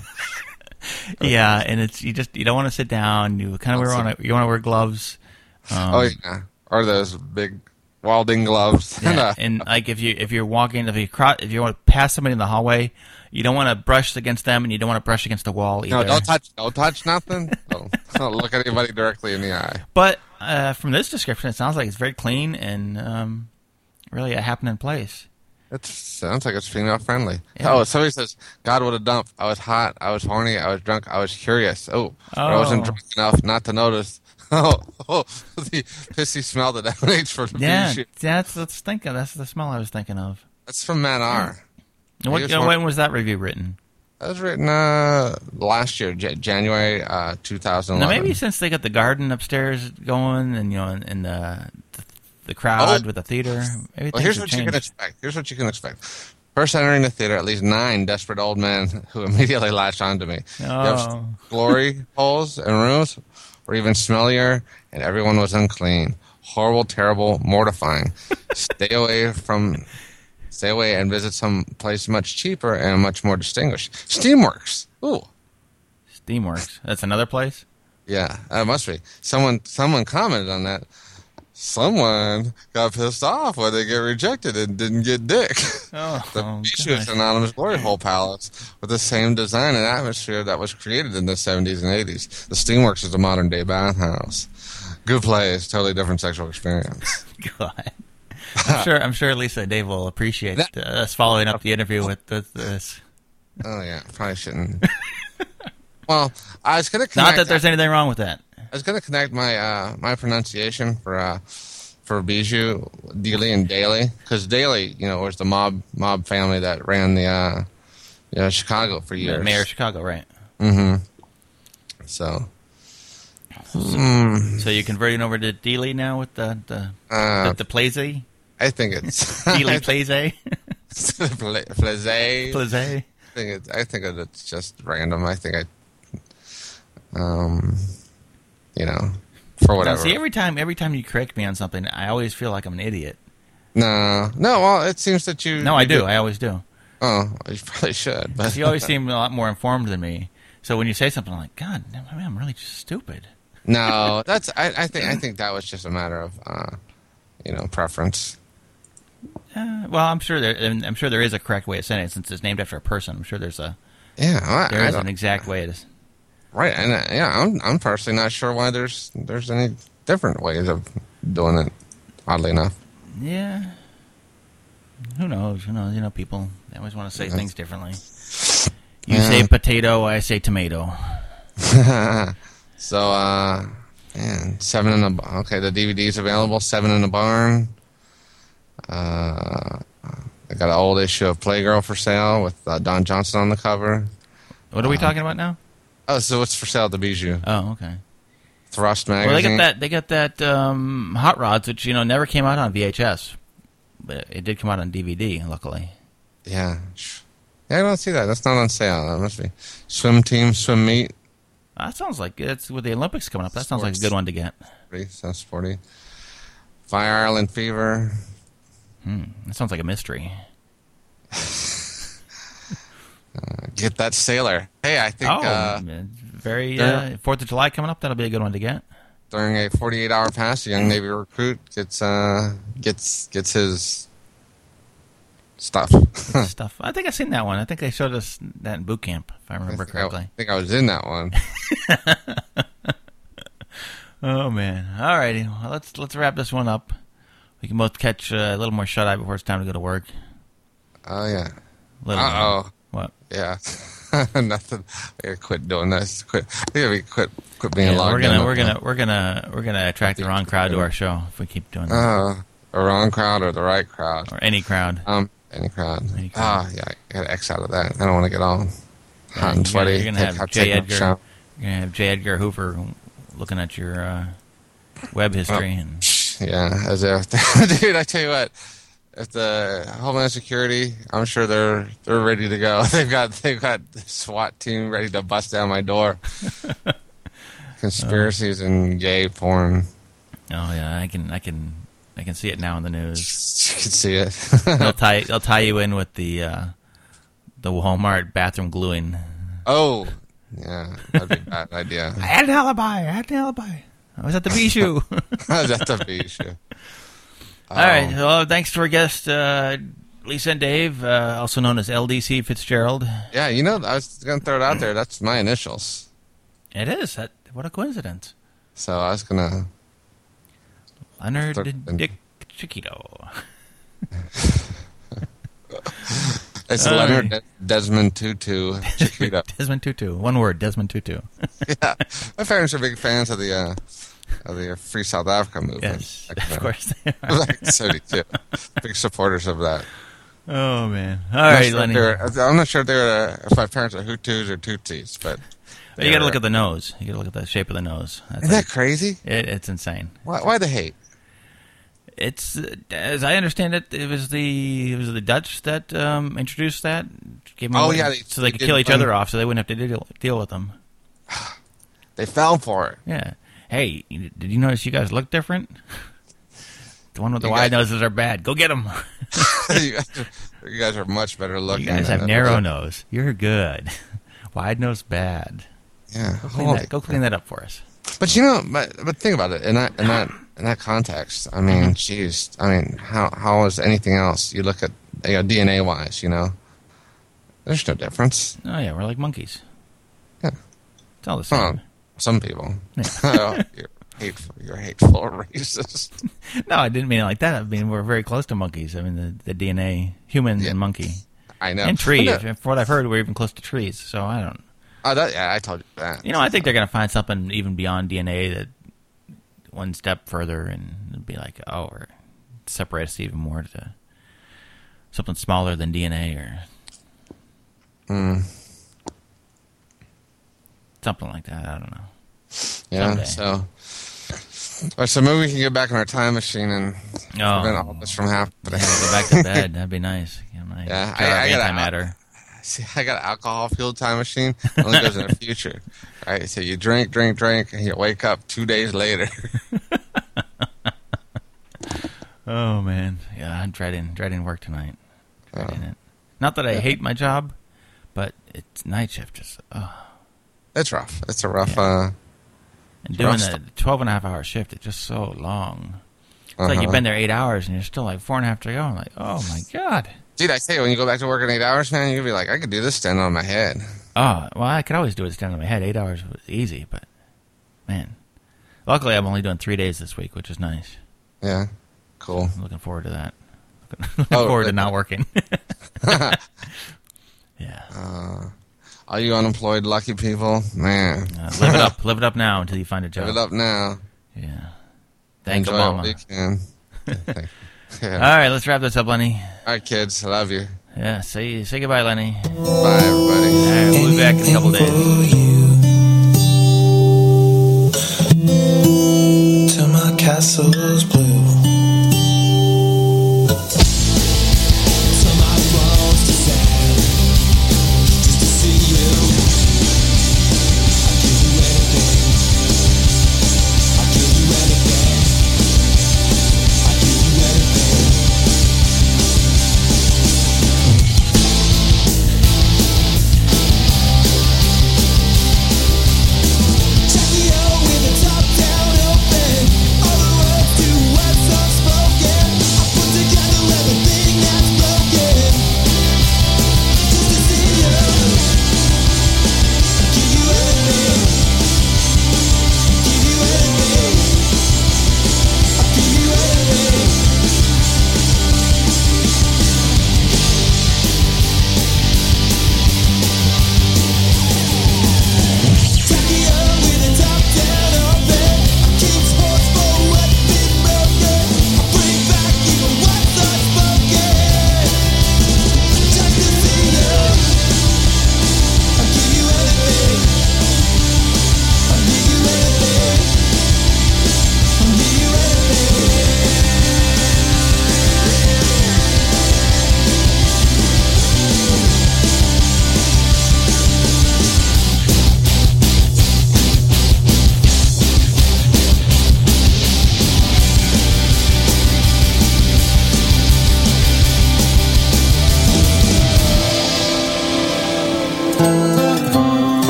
Yeah, and it's you just you don't want to sit down. You kind of wear on you want to wear gloves. Um, oh yeah, or those big welding gloves. Yeah, and like if you if you're walking if you cross if you want to pass somebody in the hallway, you don't want to brush against them, and you don't want to brush against the wall either. No, don't touch don't touch nothing. don't, don't look at anybody directly in the eye. But uh, from this description, it sounds like it's very clean and um, really a happening place. It sounds like it's female friendly. Yeah. Oh, somebody says, God, what a dump. I was hot. I was horny. I was drunk. I was curious. Oh, but I wasn't Oh. drunk enough not to notice. Oh, oh the pissy smell that emanates from the Yeah, Bijou. that's that's thinking. That's the smell I was thinking of. That's from Matt R. And what, He was uh, one- when was that review written? That was written uh, last year, J- January uh, two thousand eleven. Now maybe since they got the garden upstairs going, and you know, and, and the, the the crowd Oh. with the theater. Maybe Well, things here's have what you can changed. expect. Here's what you can expect. First entering the theater, at least nine desperate old men who immediately latched onto me. You have Oh. glory holes and rooms were even smellier, and everyone was unclean. Horrible, terrible, mortifying. Stay away from, stay away and visit some place much cheaper and much more distinguished. Steamworks. Ooh. Steamworks. That's another place. Yeah, that must be. Someone, someone commented on that. Someone got pissed off when they get rejected and didn't get dick. Oh, the oh, Bijou is gosh. an anonymous glory hole palace with the same design and atmosphere that was created in the seventies and eighties. The Steamworks is a modern day bathhouse. Good place, totally different sexual experience. God. I'm sure. I'm sure Lisa and Dave will appreciate uh, us following up the interview with this. this. Oh yeah, probably shouldn't. Well, I was gonna connect, Not that there's anything wrong with that. I was gonna connect my uh, my pronunciation for uh, for Bijou, Dealey, and Daly, because Daly, you know, was the mob mob family that ran the uh, you know, Chicago for years. The mayor of Chicago, right? Mm-hmm. So. So, Mm. so you're converting over to Dealey now with the the Uh, the, the Plaze? I think it's Dealey Plaze? Plaze. Plaze? I think it's. I think it's just random. I think I, um, you know, for Now, whatever. see, every time every time you correct me on something, I always feel like I'm an idiot. No, no. Well, it seems that you. No, I you do. I always do. Oh, you probably should. But You always seem a lot more informed than me. So when you say something, I'm like, God, man, I'm really just stupid. no, that's. I, I think. I think that was just a matter of, uh, you know, preference. Uh, well, I'm sure there. and I'm sure there is a correct way of saying it since it's named after a person. I'm sure there's a. Yeah, I, There I is don't- an exact way to. Right, and uh, yeah, I'm. I'm personally not sure why there's there's any different ways of doing it. Oddly enough. Yeah. Who knows? Who knows? You know, people they always want to say things differently. You Yeah. say potato, I say tomato. So, uh, man, seven in the okay. The D V D's available. Seven in the Barn. Uh, I got an old issue of Playgirl for sale with uh, Don Johnson on the cover. What are we Uh, talking about now? Oh, so it's for sale at the Bijou. Oh, okay. Thrust Well, they magazine. got that. They got that um, Hot Rods, which you know never came out on V H S, but it did come out on D V D. Luckily. Yeah. Yeah, I don't see that. That's not on sale. That must be Swim Team, Swim Meet. That sounds like it's with the Olympics coming up. That sounds like a good one to get. Pretty, sounds sporty. Fire Island Fever. Hmm, that sounds like a mystery. Uh, get that sailor. Hey, I think oh, uh, very there- uh, Fourth of July coming up. That'll be a good one to get. during a forty-eight hour pass, a young Navy recruit gets uh, gets gets his stuff. Stuff. I think I've seen that one. I think they showed us that in boot camp, if I remember I think correctly. I think I was in that one. Oh man! All righty, well, let's let's wrap this one up. We can both catch uh, a little more shut eye before it's time to go to work. Oh yeah. Little Uh known. oh. What? Yeah. Nothing. I gotta quit doing this. Quit. I think we quit. Quit being Yeah, logged we're gonna in. we're gonna we're gonna we're gonna attract the wrong crowd to our show if we keep doing that. Oh, the wrong crowd or the right crowd Or any crowd. Um, any crowd. Any crowd. Ah, yeah. I gotta X out of that. I don't want to get all hot Yeah, and you're sweaty. gonna, you're gonna Take- have I'll J. take a Edgar. shower. You're gonna have J. Edgar Hoover looking at your uh, web history. Oh. And Yeah, as if, dude. I tell you what, if the Homeland Security, I'm sure they're they're ready to go. They've got they've got the SWAT team ready to bust down my door. Conspiracies and gay porn. Oh yeah, I can I can I can see it now in the news. You can see it. they'll tie they'll tie you in with the uh, the Walmart bathroom gluing. Oh, yeah, that'd be a bad idea. I had an alibi. I had an alibi. I was at the Bijou. I was at the Bijou. All right. Well, thanks to our guest, uh, Lisa and Dave, uh, also known as L D C Fitzgerald. Yeah, you know, I was going to throw it out there. That's my initials. It is. That, what a coincidence. So I was going to... Leonard Thir- Dick Chiquito. It's All Leonard right. De- Desmond Tutu Chiquito. Desmond Tutu. One word, Desmond Tutu. Yeah. My parents are big fans of the... Uh, Of the Free South Africa movement. Yes, Like, of uh, course they are. Like seventy-two. Big supporters of that. Oh, man. All I'm not right, sure if Lenny. they were- I'm not sure if, they were, uh, if my parents are Hutus or Tutsis, but... Well, you got to look at the nose. You got to look at the shape of the nose. That's Isn't like- that crazy? It, it's insane. Why, why the hate? It's uh, as I understand it, it was the it was the Dutch that um, introduced that. Gave them Oh, away yeah, they- so they, they could did kill each fun- other off, so they wouldn't have to deal, deal with them. They fell for it. Yeah. Hey, you- did you notice you guys look different? The one with the You wide guys- noses are bad. Go get them. you, guys are, you guys are much better looking. You guys than have that. narrow nose. You're good. Wide nose bad. Yeah. Go clean, Holy that, go clean that up for us. But you know, but but think about it in that in that in that context. I mean, Mm-hmm. jeez. I mean, how how is anything else? You look at you know, D N A wise, you know, there's no difference. Oh yeah, we're like monkeys. Yeah. It's all the same. Well, some people. Yeah. you're hateful. You're hateful or racist. No, I didn't mean it like that. I mean we're very close to monkeys. I mean the, the D N A, human Yeah. and monkey, I know. and trees. But no- From what I've heard, we're even close to trees. So I don't. Oh, that, yeah, I told you that. You know, I think they're going to find something even beyond D N A that one step further and be like, oh, or separate us even more to something smaller than D N A or Mm. something like that. I don't know. Yeah. Someday. So. All right, so maybe we can get back in our time machine and Oh. prevent all this from happening. Yeah, go back to bed. That'd be nice. You know, nice Yeah, jar I- of I gotta- antimatter. See, I got an alcohol-fueled time machine. It only goes in the future. Right? So you drink, drink, drink, and you wake up two days later. Oh man, yeah, I'm dreading dreading work tonight. Dreading it. Not that I hate my job, but it's night shift. Just oh. It's rough. It's a rough. Yeah. Uh, And doing rough a twelve and a half hour shift, it's just so long. It's like Uh-huh. you've been there eight hours and you're still like four and a half to go. I'm like, oh my God. dude, I tell you, when you go back to work in eight hours, man, you'll be like, I could do this standing on my head. Oh, well, I could always do it standing on my head. Eight hours was easy, but man. Luckily, I'm only doing three days this week, which is nice. Yeah, cool. I'm looking forward to that. Looking Oh, forward to really? not working. Yeah. Uh, all you unemployed lucky people, man. Uh, live it up. Live it up now until you find a job. Live it up now. Yeah. Thank Enjoy Obama. all weekend. Yeah. All right, let's wrap this up, Lenny. All right, kids. I love you. Yeah, say say goodbye, Lenny. Bye, everybody. All right, we'll be back in a couple days.